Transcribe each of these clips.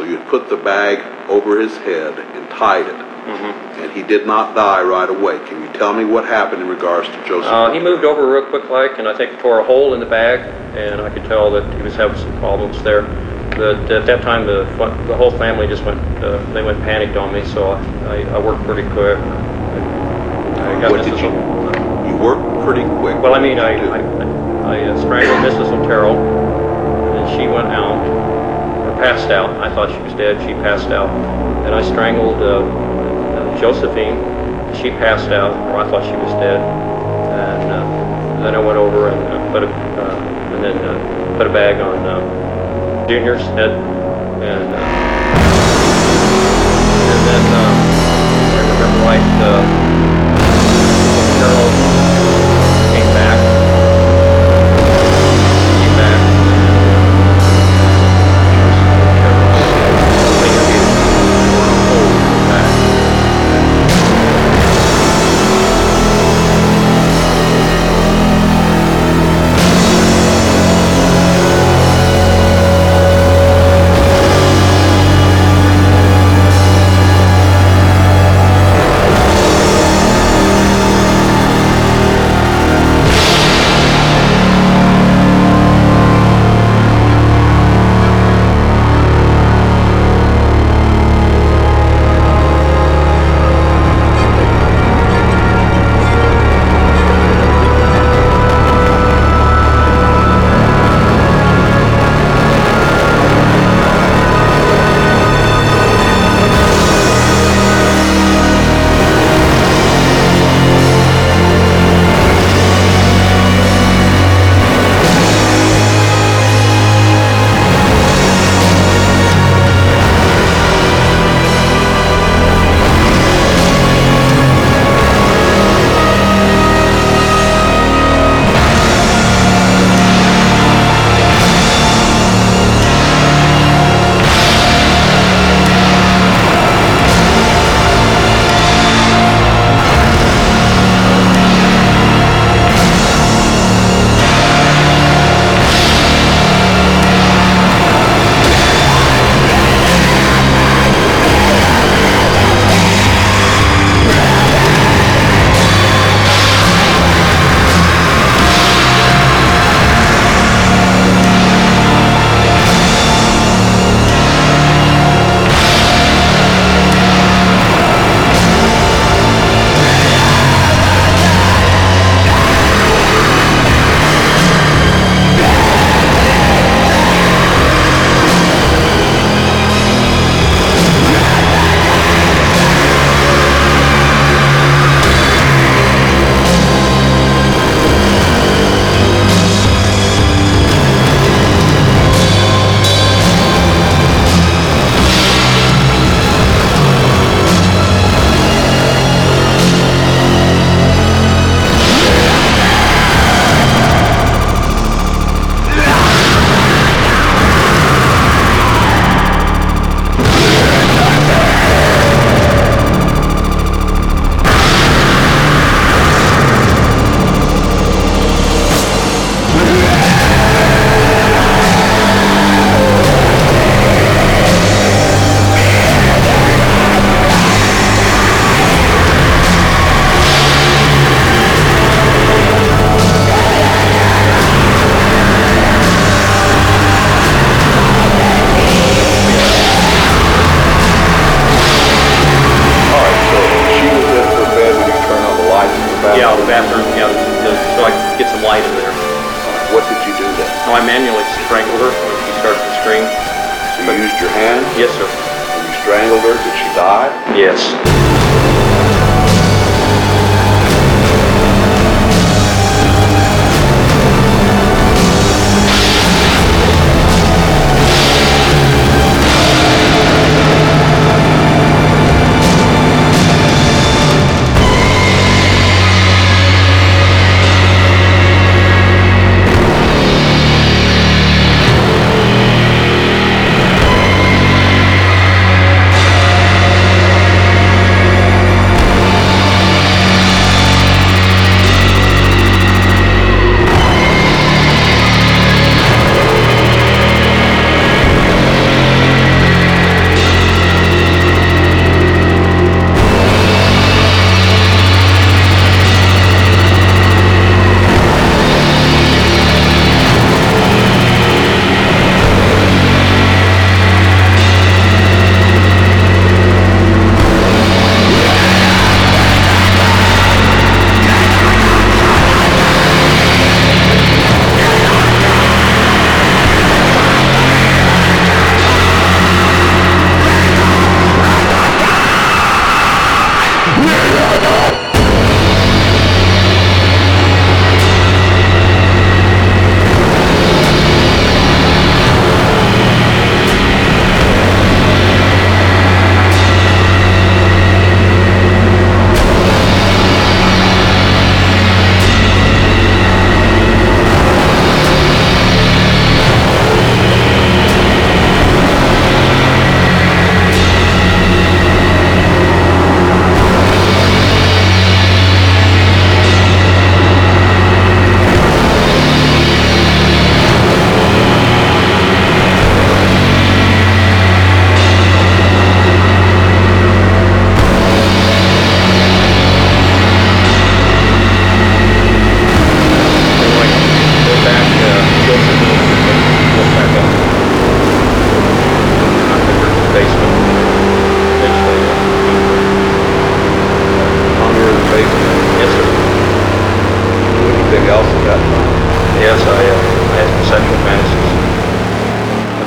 So you had put the bag over his head and tied it. Mm-hmm. And he did not die right away. Can you tell me what happened in regards to Joseph? He moved over real quick like, and I think tore a hole in the bag, and I could tell that he was having some problems there. But at that time, the whole family just went panicked on me, so I worked pretty quick. You worked pretty quick. Well, I mean, I strangled Mrs. Otero, and she went out, or passed out. I thought she was dead. She passed out. And I strangled Josephine. She passed out, or I thought she was dead. And then I went over and put a bag on Junior's head, and then I remember right, Carol came back, No, I manually strangled her when she started to scream. So you used your hand? Yes, sir. And you strangled her? Did she die? Yes.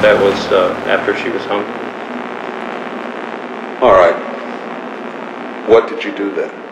that was after she was hung. All right. What did you do then?